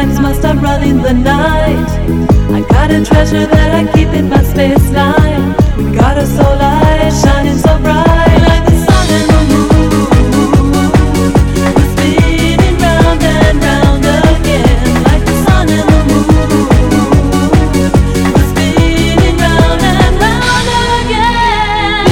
lines must have run in the night. I got a treasure that I keep in my space line. We got a soul light shining so bright like the sun and the moon. We're spinning round and round again like the sun and the moon. We're spinning round and round again.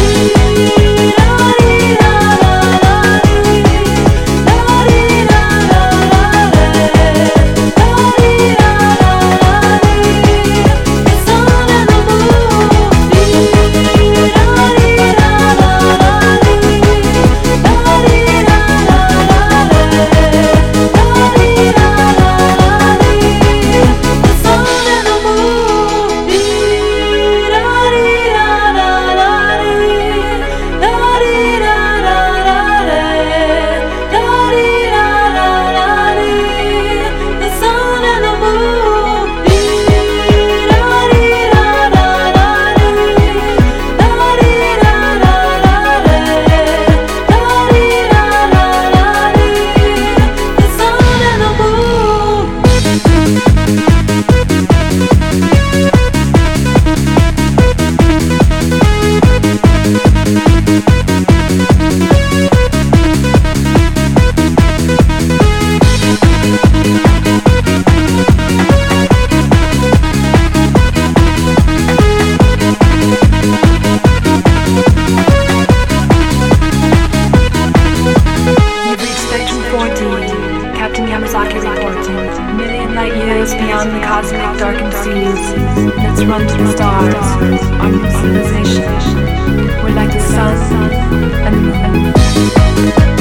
Beyond the cosmic darkened seas, let's run to the stars, our new civilization. We're like the sun and the moon.